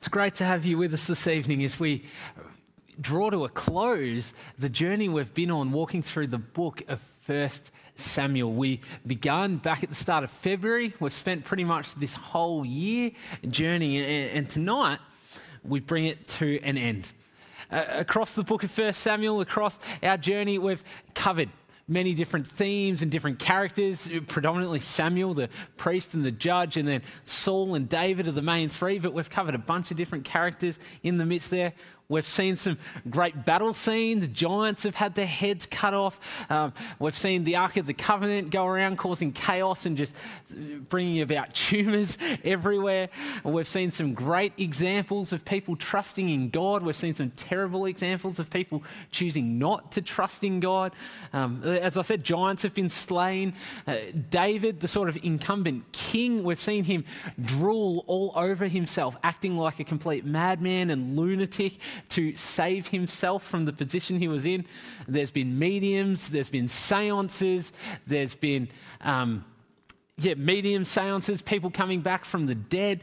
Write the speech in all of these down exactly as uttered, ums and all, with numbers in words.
It's great to have you with us this evening as we draw to a close the journey we've been on walking through the book of First Samuel. We began back at the start of February. We've spent pretty much this whole year journeying, and tonight we bring it to an end. Uh, across the book of First Samuel, across our journey, we've covered many different themes and different characters, predominantly Samuel, the priest and the judge, and then Saul and David are the main three, but we've covered a bunch of different characters in the midst there. We've seen some great battle scenes. Giants have had their heads cut off. Um, we've seen the Ark of the Covenant go around causing chaos and just bringing about tumours everywhere. And we've seen some great examples of people trusting in God. We've seen some terrible examples of people choosing not to trust in God. Um, as I said, giants have been slain. Uh, David, the sort of incumbent king, we've seen him drool all over himself, acting like a complete madman and lunatic to save himself from the position he was in. There's been mediums, there's been seances, there's been um, yeah, medium seances, people coming back from the dead.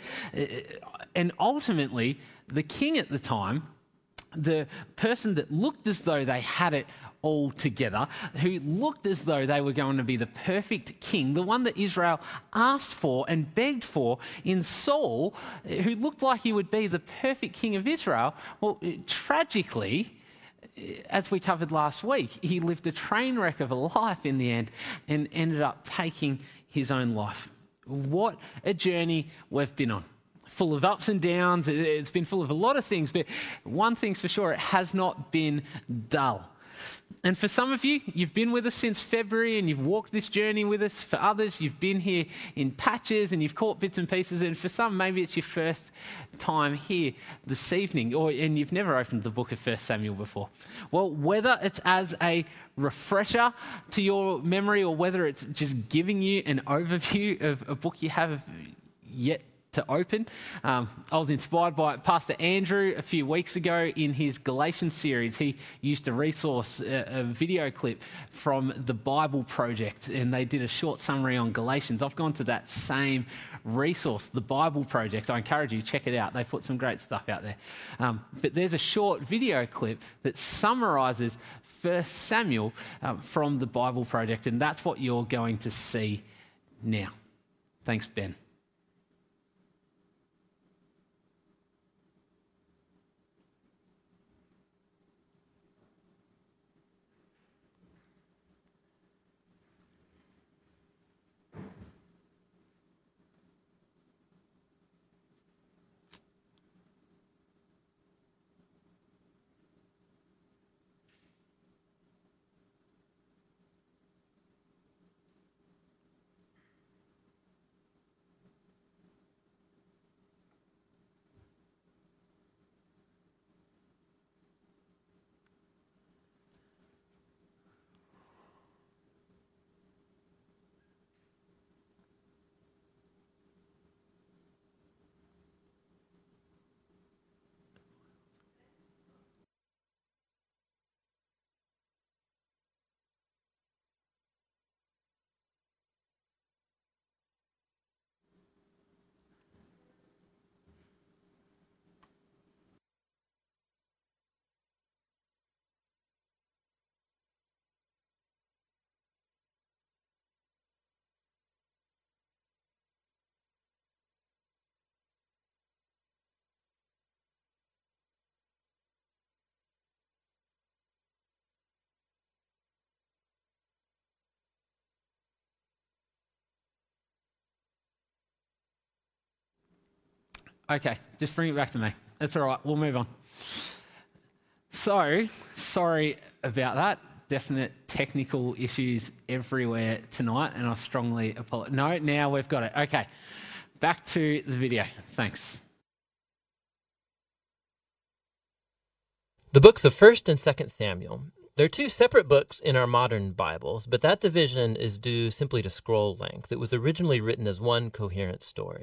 And ultimately, the king at the time, the person that looked as though they had it all together, who looked as though they were going to be the perfect king, the one that Israel asked for and begged for in Saul, who looked like he would be the perfect king of Israel. Well, tragically, as we covered last week, he lived a train wreck of a life in the end and ended up taking his own life. What a journey we've been on. Full of ups and downs. It's been full of a lot of things, but one thing's for sure, it has not been dull. And for some of you, you've been with us since February and you've walked this journey with us. For others, you've been here in patches and you've caught bits and pieces. And for some, maybe it's your first time here this evening, or and you've never opened the book of First Samuel before. Well, whether it's as a refresher to your memory or whether it's just giving you an overview of a book you have yet to open. Um, I was inspired by Pastor Andrew a few weeks ago in his Galatians series. He used to resource a, a video clip from the Bible Project, and they did a short summary on Galatians. I've gone to that same resource, the Bible Project. I encourage you to check it out. They put some great stuff out there. Um, but there's a short video clip that summarises First Samuel um, from the Bible Project, and that's what you're going to see now. Thanks, Ben. Okay, just bring it back to me. That's all right, we'll move on. So, sorry about that. Definite technical issues everywhere tonight, and I strongly apologize. No, now we've got it. Okay, back to the video. Thanks. The books of First and Second Samuel. They're two separate books in our modern Bibles, but that division is due simply to scroll length. It was originally written as one coherent story.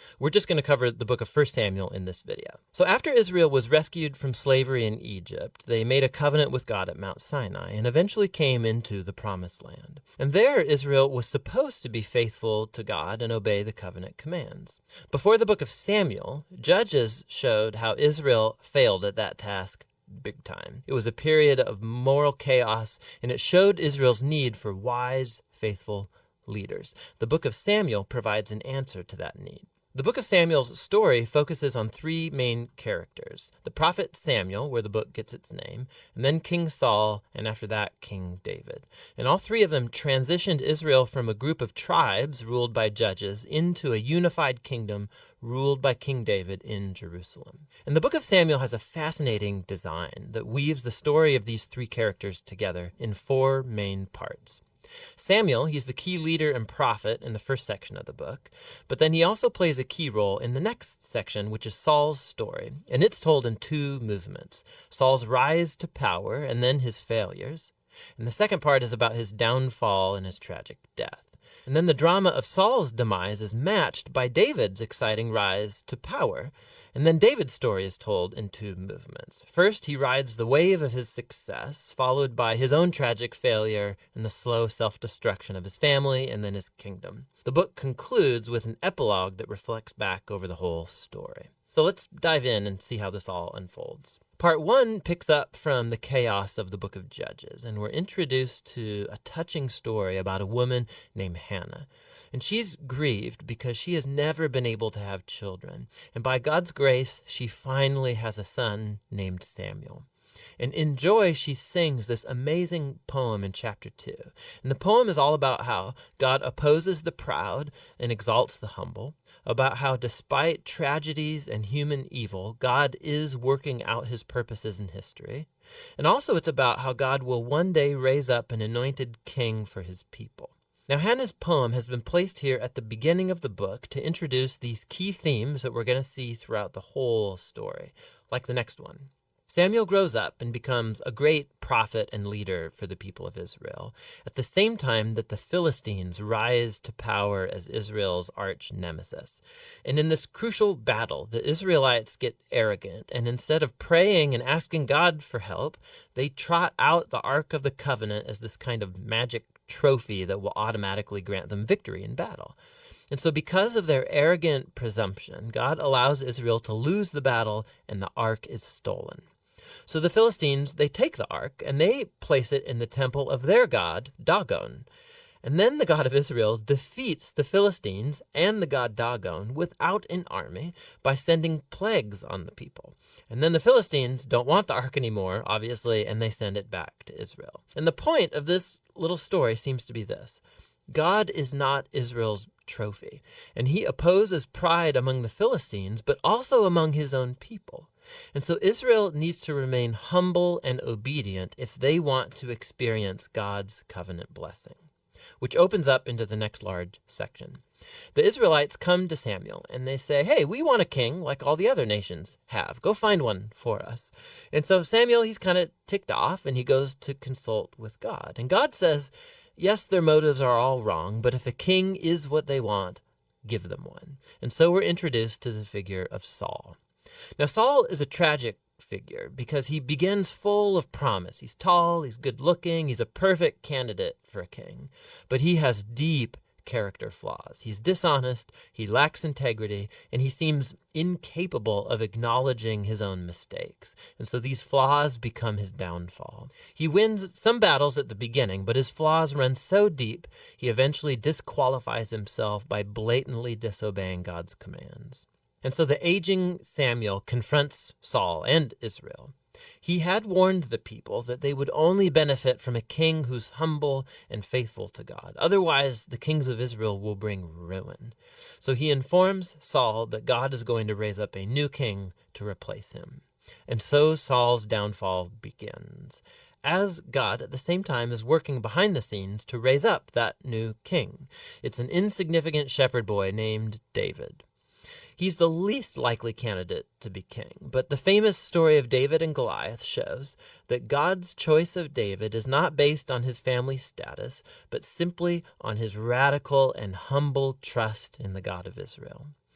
We're just going to cover the book of First Samuel in this video. So after Israel was rescued from slavery in Egypt, they made a covenant with God at Mount Sinai and eventually came into the Promised Land. And there Israel was supposed to be faithful to God and obey the covenant commands. Before the book of Samuel, Judges showed how Israel failed at that task big time. It was a period of moral chaos, and it showed Israel's need for wise, faithful leaders. The book of Samuel provides an answer to that need. The book of Samuel's story focuses on three main characters: the prophet Samuel, where the book gets its name, and then King Saul, and after that, King David. And all three of them transitioned Israel from a group of tribes ruled by judges into a unified kingdom ruled by King David in Jerusalem. And the book of Samuel has a fascinating design that weaves the story of these three characters together in four main parts. Samuel, he's the key leader and prophet in the first section of the book, but then he also plays a key role in the next section, which is Saul's story, and it's told in two movements: Saul's rise to power and then his failures. And the second part is about his downfall and his tragic death. And then the drama of Saul's demise is matched by David's exciting rise to power. And then David's story is told in two movements. First, he rides the wave of his success, followed by his own tragic failure and the slow self-destruction of his family and then his kingdom. The book concludes with an epilogue that reflects back over the whole story. So let's dive in and see how this all unfolds. Part one picks up from the chaos of the book of Judges, and we're introduced to a touching story about a woman named Hannah. And she's grieved because she has never been able to have children. And by God's grace, she finally has a son named Samuel. And in joy, she sings this amazing poem in chapter two. And the poem is all about how God opposes the proud and exalts the humble, about how despite tragedies and human evil, God is working out his purposes in history. And also it's about how God will one day raise up an anointed king for his people. Now, Hannah's poem has been placed here at the beginning of the book to introduce these key themes that we're going to see throughout the whole story, like the next one. Samuel grows up and becomes a great prophet and leader for the people of Israel, at the same time that the Philistines rise to power as Israel's arch nemesis. And in this crucial battle, the Israelites get arrogant, and instead of praying and asking God for help, they trot out the Ark of the Covenant as this kind of magic trophy that will automatically grant them victory in battle. And so because of their arrogant presumption, God allows Israel to lose the battle and the ark is stolen. So the Philistines, they take the ark and they place it in the temple of their god, Dagon. And then the God of Israel defeats the Philistines and the god Dagon without an army by sending plagues on the people. And then the Philistines don't want the ark anymore, obviously, and they send it back to Israel. And the point of this little story seems to be this: God is not Israel's trophy, and he opposes pride among the Philistines, but also among his own people. And so Israel needs to remain humble and obedient if they want to experience God's covenant blessing, which opens up into the next large section. The Israelites come to Samuel and they say, hey, we want a king like all the other nations have. Go find one for us. And so Samuel, he's kind of ticked off and he goes to consult with God. And God says, yes, their motives are all wrong, but if a king is what they want, give them one. And so we're introduced to the figure of Saul. Now, Saul is a tragic figure because he begins full of promise. He's tall, he's good looking, he's a perfect candidate for a king, but he has deep character flaws. He's dishonest, he lacks integrity, and he seems incapable of acknowledging his own mistakes. And so these flaws become his downfall. He wins some battles at the beginning, but his flaws run so deep, he eventually disqualifies himself by blatantly disobeying God's commands. And so the aging Samuel confronts Saul and Israel. He had warned the people that they would only benefit from a king who's humble and faithful to God. Otherwise, the kings of Israel will bring ruin. So he informs Saul that God is going to raise up a new king to replace him. And so Saul's downfall begins, as God at the same time is working behind the scenes to raise up that new king. It's an insignificant shepherd boy named David. He's the least likely candidate to be king, but the famous story of David and Goliath shows that God's choice of David is not based on his family status, but simply on his radical and humble trust in the God of Israel.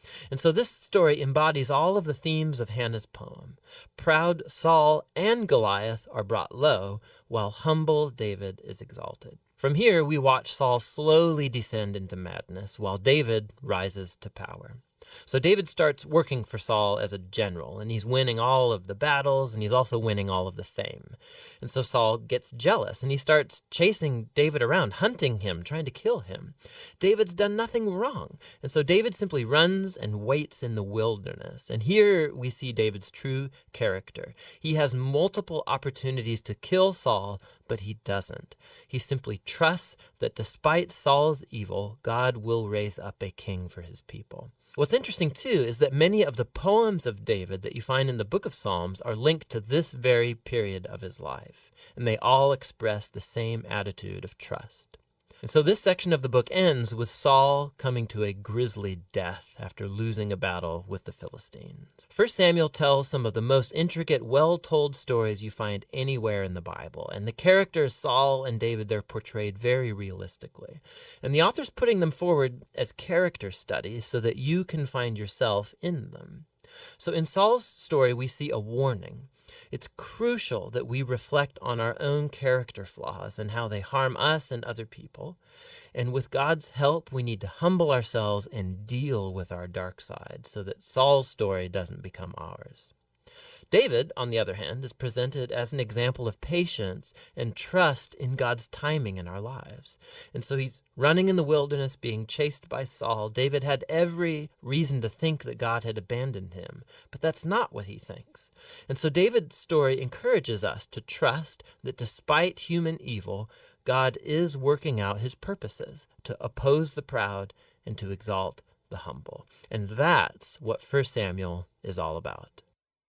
And so this story embodies all of the themes of Hannah's poem. Proud Saul and Goliath are brought low, while humble David is exalted. From here, we watch Saul slowly descend into madness, while David rises to power. So David starts working for Saul as a general, and he's winning all of the battles, and he's also winning all of the fame. And so Saul gets jealous, and he starts chasing David around, hunting him, trying to kill him. David's done nothing wrong, and so David simply runs and waits in the wilderness. And here we see David's true character. He has multiple opportunities to kill Saul, but he doesn't. He simply trusts that despite Saul's evil, God will raise up a king for his people. What's interesting, too, is that many of the poems of David that you find in the book of Psalms are linked to this very period of his life, and they all express the same attitude of trust. And so this section of the book ends with Saul coming to a grisly death after losing a battle with the Philistines. First Samuel tells some of the most intricate, well-told stories you find anywhere in the Bible, and the characters Saul and David, they're portrayed very realistically. And the author's putting them forward as character studies so that you can find yourself in them. So in Saul's story, we see a warning. It's crucial that we reflect on our own character flaws and how they harm us and other people. And with God's help, we need to humble ourselves and deal with our dark side so that Saul's story doesn't become ours. David, on the other hand, is presented as an example of patience and trust in God's timing in our lives. And so he's running in the wilderness, being chased by Saul. David had every reason to think that God had abandoned him, but that's not what he thinks. And so David's story encourages us to trust that despite human evil, God is working out his purposes to oppose the proud and to exalt the humble. And that's what First Samuel is all about.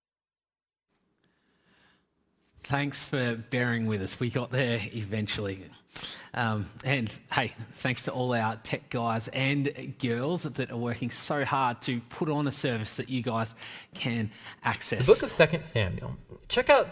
Thanks for bearing with us. We got there eventually. Um, and hey, thanks to all our tech guys and girls that are working so hard to put on a service that you guys can access. The book of Second Samuel. Check out...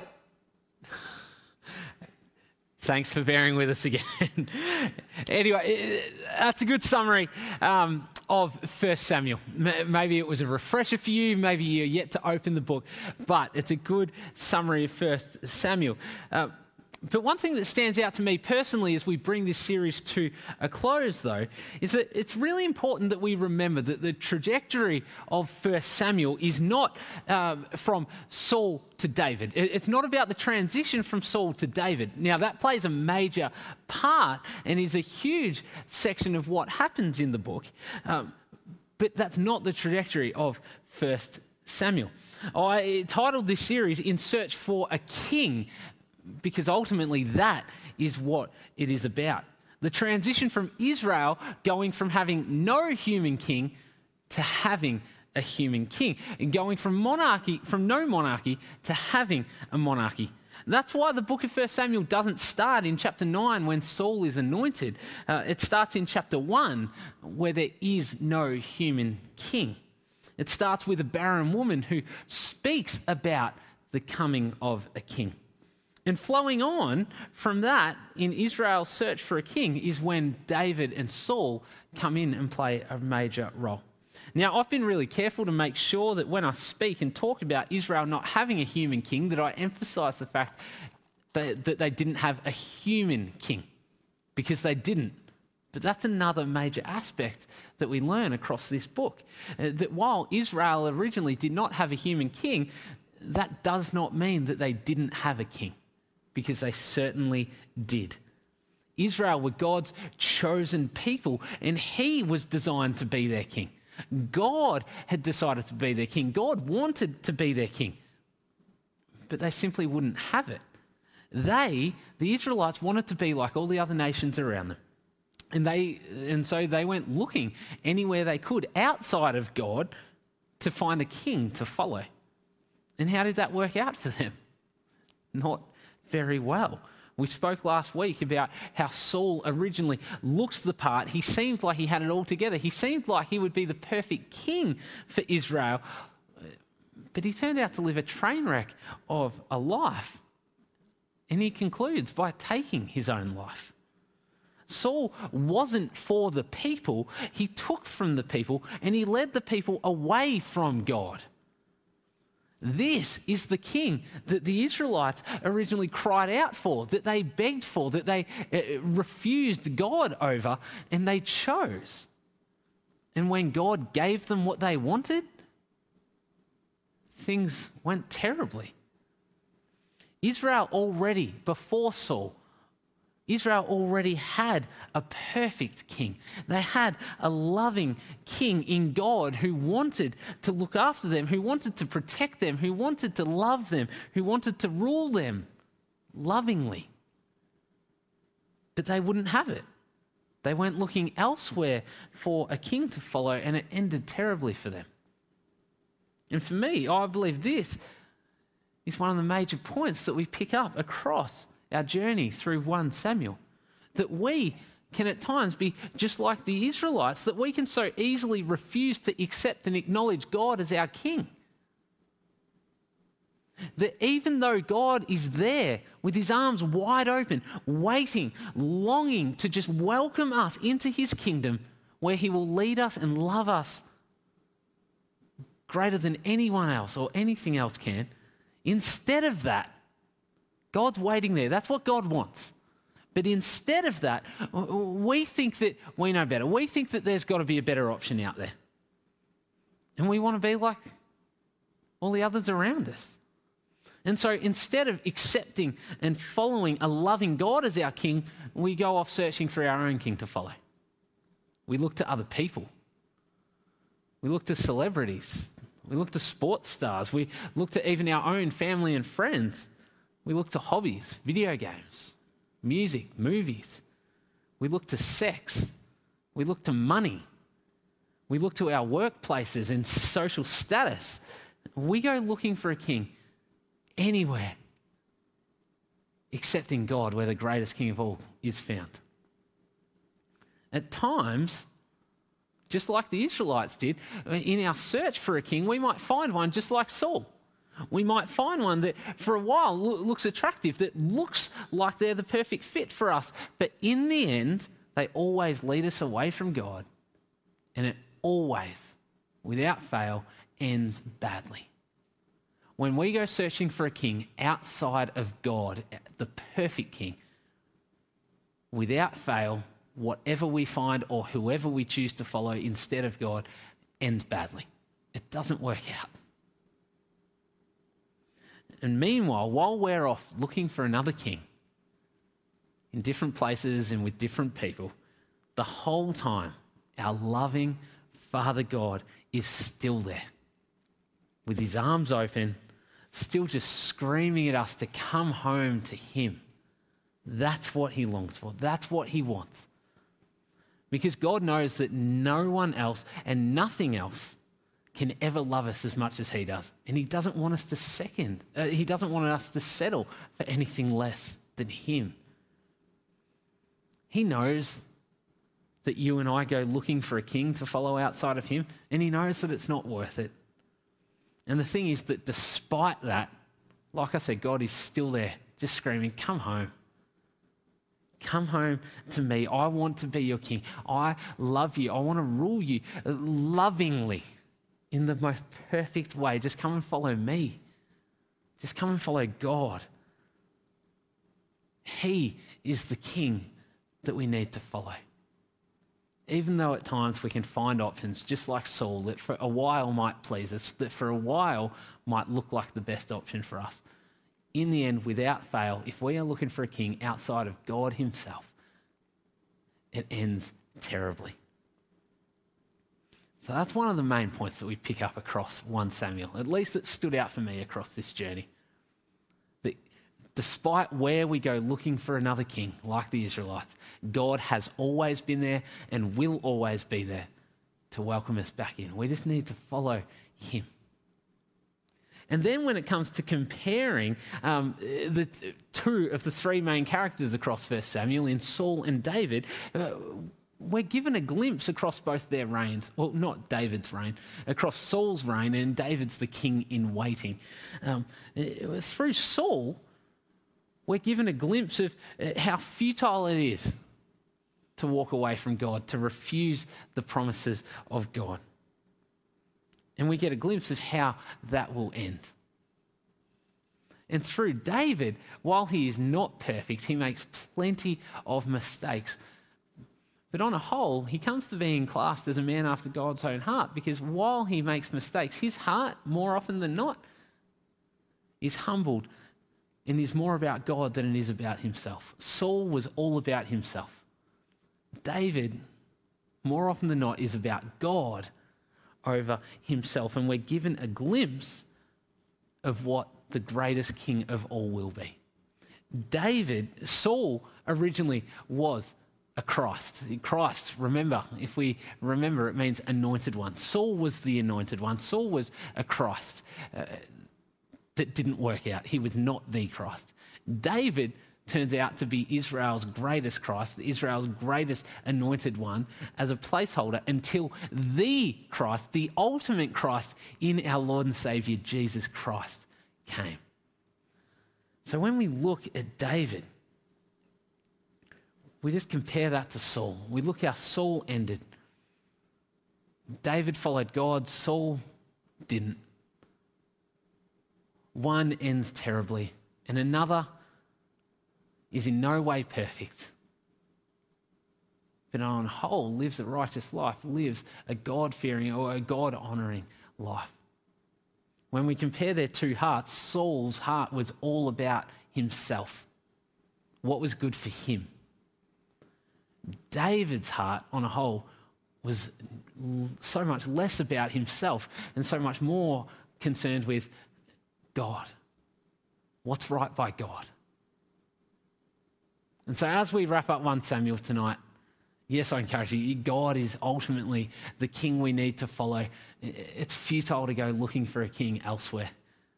Thanks for bearing with us again. Anyway, that's a good summary um, of First Samuel. M- maybe it was a refresher for you. Maybe you're yet to open the book. But it's a good summary of First Samuel. Uh, But one thing that stands out to me personally as we bring this series to a close, though, is that it's really important that we remember that the trajectory of First Samuel is not um, from Saul to David. It's not about the transition from Saul to David. Now, that plays a major part and is a huge section of what happens in the book, um, but that's not the trajectory of First Samuel. I titled this series In Search for a King, because ultimately that is what it is about. The transition from Israel going from having no human king to having a human king, and going from monarchy, from no monarchy to having a monarchy. That's why the book of First Samuel doesn't start in chapter nine when Saul is anointed. Uh, it starts in chapter one where there is no human king. It starts with a barren woman who speaks about the coming of a king. And flowing on from that, in Israel's search for a king, is when David and Saul come in and play a major role. Now, I've been really careful to make sure that when I speak and talk about Israel not having a human king, that I emphasize the fact that, that they didn't have a human king, because they didn't. But that's another major aspect that we learn across this book. Uh, that while Israel originally did not have a human king, that does not mean that they didn't have a king, because they certainly did. Israel were God's chosen people, and he was designed to be their king. God had decided to be their king. God wanted to be their king, but they simply wouldn't have it. They, the Israelites, wanted to be like all the other nations around them. And they, and so they went looking anywhere they could outside of God to find a king to follow. And how did that work out for them? Not very well. We spoke last week about how Saul originally looked the part. He seemed like he had it all together. He seemed like he would be the perfect king for Israel. But he turned out to live a train wreck of a life. And he concludes by taking his own life. Saul wasn't for the people. He took from the people and he led the people away from God. This is the king that the Israelites originally cried out for, that they begged for, that they uh, refused God over, and they chose. And when God gave them what they wanted, things went terribly. Israel already, before Saul, Israel already had a perfect king. They had a loving king in God who wanted to look after them, who wanted to protect them, who wanted to love them, who wanted to rule them lovingly. But they wouldn't have it. They went looking elsewhere for a king to follow, and it ended terribly for them. And for me, I believe this is one of the major points that we pick up across our journey through First Samuel, that we can at times be just like the Israelites, that we can so easily refuse to accept and acknowledge God as our king. That even though God is there with his arms wide open, waiting, longing to just welcome us into his kingdom, where he will lead us and love us greater than anyone else or anything else can, instead of that, God's waiting there. That's what God wants. But instead of that, we think that we know better. We think that there's got to be a better option out there. And we want to be like all the others around us. And so instead of accepting and following a loving God as our king, we go off searching for our own king to follow. We look to other people. We look to celebrities. We look to sports stars. We look to even our own family and friends. We look to hobbies, video games, music, movies. We look to sex. We look to money. We look to our workplaces and social status. We go looking for a king anywhere except in God, where the greatest king of all is found. At times, just like the Israelites did, in our search for a king, we might find one just like Saul. We might find one that for a while lo- looks attractive, that looks like they're the perfect fit for us. But in the end, they always lead us away from God. And it always, without fail, ends badly. When we go searching for a king outside of God, the perfect king, without fail, whatever we find or whoever we choose to follow instead of God ends badly. It doesn't work out. And meanwhile, while we're off looking for another king in different places and with different people, the whole time our loving Father God is still there with his arms open, still just screaming at us to come home to him. That's what he longs for. That's what he wants. Because God knows that no one else and nothing else can ever love us as much as he does. And he doesn't want us to second. Uh, he doesn't want us to settle for anything less than him. He knows that you and I go looking for a king to follow outside of him, and he knows that it's not worth it. And the thing is that despite that, like I said, God is still there, just screaming, come home. Come home to me. I want to be your king. I love you. I want to rule you lovingly in the most perfect way. Just come and follow me. Just come and follow God. He is the king that we need to follow. Even though at times we can find options, just like Saul, that for a while might please us, that for a while might look like the best option for us. In the end, without fail, if we are looking for a king outside of God himself, it ends terribly. So that's one of the main points that we pick up across First Samuel. At least it stood out for me across this journey. That despite where we go looking for another king, like the Israelites, God has always been there and will always be there to welcome us back in. We just need to follow him. And then when it comes to comparing um, the two of the three main characters across First Samuel in Saul and David, uh, we're given a glimpse across both their reigns. Well, not David's reign, across Saul's reign, and David's the king in waiting. Um, through Saul, we're given a glimpse of how futile it is to walk away from God, to refuse the promises of God. And we get a glimpse of how that will end. And through David, while he is not perfect, he makes plenty of mistakes. But on a whole, he comes to being classed as a man after God's own heart, because while he makes mistakes, his heart, more often than not, is humbled and is more about God than it is about himself. Saul was all about himself. David, more often than not, is about God over himself. And we're given a glimpse of what the greatest king of all will be. David, Saul originally was a Christ. Christ, remember, if we remember, it means anointed one. Saul was the anointed one. Saul was a Christ uh, that didn't work out. He was not the Christ. David turns out to be Israel's greatest Christ, Israel's greatest anointed one, as a placeholder until the Christ, the ultimate Christ in our Lord and Saviour, Jesus Christ, came. So when we look at David, we just compare that to Saul. We look how Saul ended. David followed God, Saul didn't. One ends terribly, and another is in no way perfect, but on the whole lives a righteous life, lives a God-fearing or a God-honouring life. When we compare their two hearts, Saul's heart was all about himself, what was good for him. David's heart, on a whole, was so much less about himself and so much more concerned with God. What's right by God? And so as we wrap up First Samuel tonight, yes, I encourage you, God is ultimately the king we need to follow. It's futile to go looking for a king elsewhere.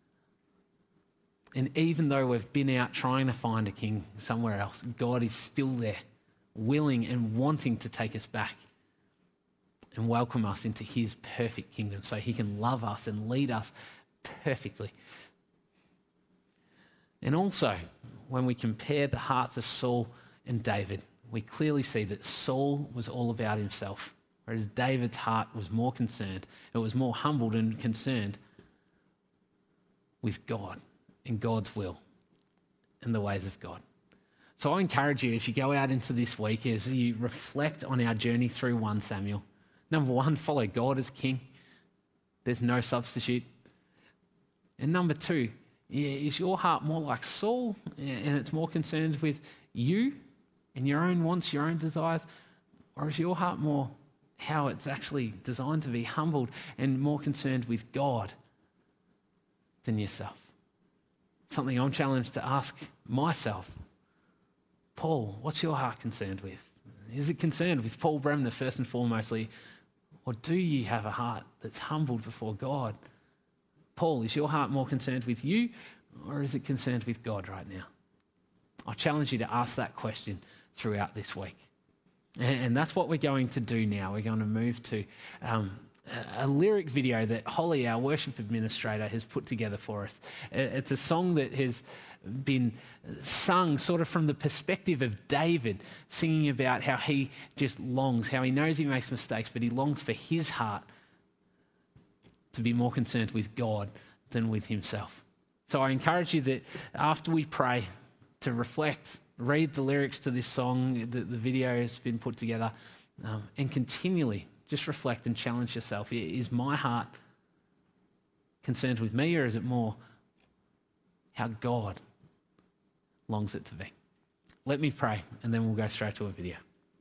And even though we've been out trying to find a king somewhere else, God is still there, willing and wanting to take us back and welcome us into his perfect kingdom so he can love us and lead us perfectly. And also, when we compare the hearts of Saul and David, we clearly see that Saul was all about himself, whereas David's heart was more concerned, it was more humbled and concerned with God and God's will and the ways of God. So I encourage you as you go out into this week, as you reflect on our journey through First Samuel, number one, follow God as king. There's no substitute. And number two, is your heart more like Saul and it's more concerned with you and your own wants, your own desires? Or is your heart more how it's actually designed to be, humbled and more concerned with God than yourself? Something I'm challenged to ask myself. Paul, what's your heart concerned with? Is it concerned with Paul Bremner first and foremostly? Or do you have a heart that's humbled before God? Paul, is your heart more concerned with you or is it concerned with God right now? I challenge you to ask that question throughout this week. And, and that's what we're going to do now. We're going to move to um, a, a lyric video that Holly, our worship administrator, has put together for us. It's a song that has been sung sort of from the perspective of David, singing about how he just longs, how he knows he makes mistakes, but he longs for his heart to be more concerned with God than with himself. So I encourage you that after we pray, to reflect, read the lyrics to this song, the, the video has been put together, um, and continually just reflect and challenge yourself. Is my heart concerned with me, or is it more how God longs it to be? Let me pray, and then we'll go straight to a video.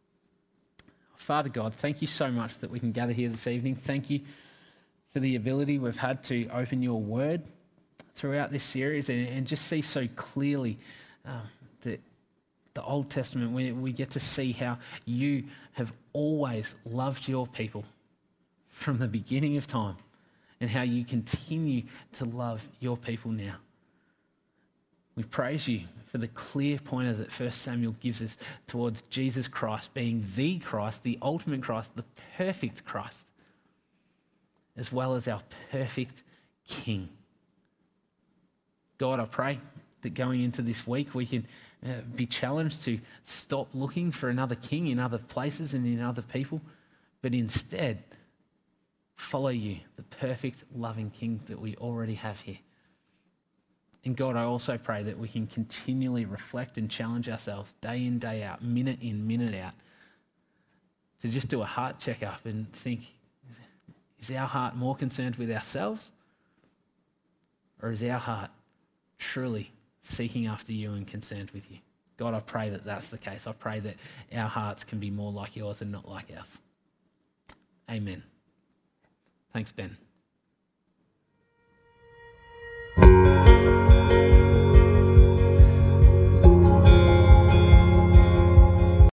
Father God, thank you so much that we can gather here this evening. Thank you for the ability we've had to open your word throughout this series and, and just see so clearly uh, that the Old Testament, we, we get to see how you have always loved your people from the beginning of time and how you continue to love your people now. We praise you for the clear pointer that First Samuel gives us towards Jesus Christ being the Christ, the ultimate Christ, the perfect Christ, as well as our perfect King. God, I pray that going into this week we can uh, be challenged to stop looking for another king in other places and in other people, but instead follow you, the perfect, loving King that we already have here. And God, I also pray that we can continually reflect and challenge ourselves day in, day out, minute in, minute out, to just do a heart check-up and think, is our heart more concerned with ourselves, or is our heart truly seeking after you and concerned with you? God, I pray that that's the case. I pray that our hearts can be more like yours and not like ours. Amen. Thanks, Ben.